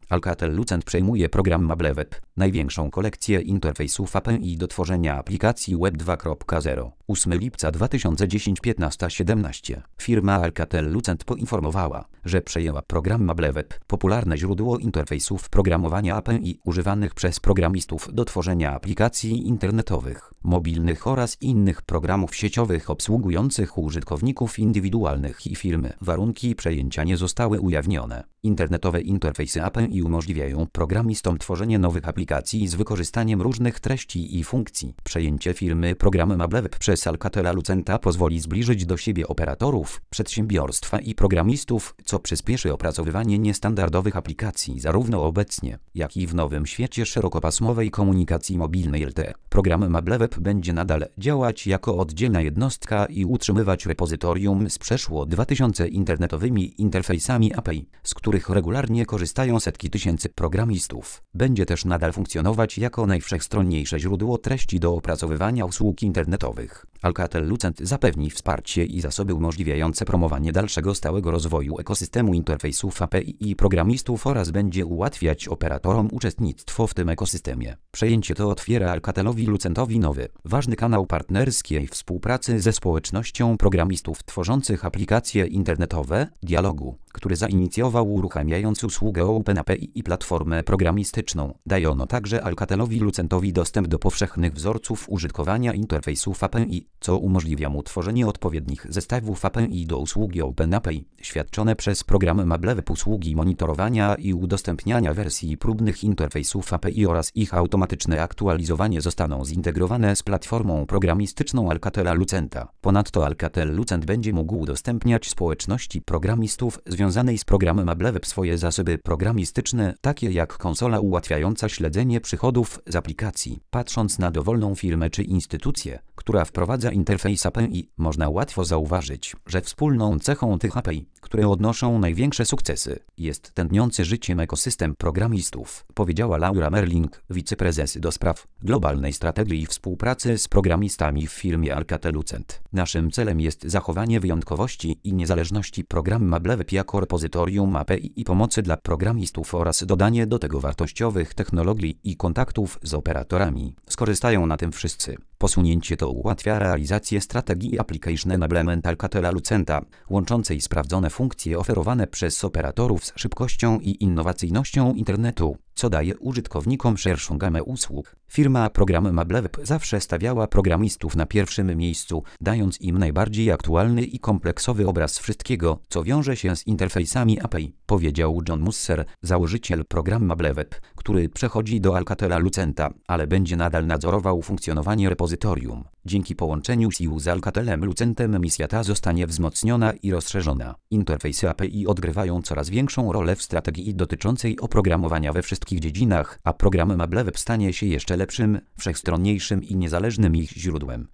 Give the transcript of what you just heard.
Alcatel-Lucent przejmuje program MableWeb, największą kolekcję interfejsów API do tworzenia aplikacji Web 2.0. 8 lipca 2010 15:17. Firma Alcatel-Lucent poinformowała, że przejęła program MableWeb, popularne źródło interfejsów programowania API używanych przez programistów do tworzenia aplikacji internetowych, mobilnych oraz innych programów sieciowych obsługujących użytkowników indywidualnych i firmy. Warunki przejęcia nie zostały ujawnione. Internetowe interfejsy API umożliwiają programistom tworzenie nowych aplikacji z wykorzystaniem różnych treści i funkcji. Przejęcie firmy programu MableWeb przez Alcatela-Lucenta pozwoli zbliżyć do siebie operatorów, przedsiębiorstwa i programistów, co przyspieszy opracowywanie niestandardowych aplikacji zarówno obecnie, jak i w nowym świecie szerokopasmowej komunikacji mobilnej LTE. Program MableWeb będzie nadal działać jako oddzielna jednostka i utrzymywać repozytorium z przeszło 2000 internetowymi interfejsami API, z których regularnie korzystają setki tysięcy programistów. Będzie też nadal funkcjonować jako najwszechstronniejsze źródło treści do opracowywania usług internetowych. Alcatel-Lucent zapewni wsparcie i zasoby umożliwiające promowanie dalszego stałego rozwoju ekosystemu interfejsów API i programistów oraz będzie ułatwiać operatorom uczestnictwo w tym ekosystemie. Przejęcie to otwiera Alcatelowi-Lucentowi nowy, ważny kanał partnerskiej współpracy ze społecznością programistów tworzących aplikacje internetowe, Dialogu, który zainicjował uruchamiając usługę OpenAPI i platformę programistyczną. Daje ono także Alcatelowi-Lucentowi dostęp do powszechnych wzorców użytkowania interfejsów API, co umożliwia mu tworzenie odpowiednich zestawów API do usługi OpenAPI, świadczone przez program MableWeb usługi monitorowania i udostępniania wersji próbnych interfejsów API oraz ich automatyczne aktualizowanie zostaną zintegrowane z platformą programistyczną Alcatela-Lucenta. Ponadto Alcatel-Lucent będzie mógł udostępniać społeczności programistów związanej z programem MableWeb swoje zasoby programistyczne, takie jak konsola ułatwiająca śledzenie przychodów z aplikacji. Patrząc na dowolną firmę czy instytucję, która wprowadza interfejs API, można łatwo zauważyć, że wspólną cechą tych API, które odnoszą największe sukcesy, jest tętniący życiem ekosystem programistów, powiedziała Laura Merling, wiceprezes do spraw globalnej strategii i współpracy z programistami w firmie Alcatel-Lucent. Naszym celem jest zachowanie wyjątkowości i niezależności programu MableWeb jako repozytorium API i pomocy dla programistów oraz dodanie do tego wartościowych technologii i kontaktów z operatorami. Skorzystają na tym wszyscy. Posunięcie to ułatwia realizację strategii Application Enablement Alcatela-Lucenta, łączącej sprawdzone funkcje oferowane przez operatorów z szybkością i innowacyjnością internetu, co daje użytkownikom szerszą gamę usług. Firma program MableWeb zawsze stawiała programistów na pierwszym miejscu, dając im najbardziej aktualny i kompleksowy obraz wszystkiego, co wiąże się z interfejsami API, powiedział John Musser, założyciel programu MableWeb, który przechodzi do Alcatela-Lucenta, ale będzie nadal nadzorował funkcjonowanie repozytorium. Dzięki połączeniu sił z Alcatelem-Lucentem misja ta zostanie wzmocniona i rozszerzona. Interfejsy API odgrywają coraz większą rolę w strategii dotyczącej oprogramowania we wszystkich dziedzinach, a program MableWeb stanie się jeszcze lepszym, wszechstronniejszym i niezależnym ich źródłem.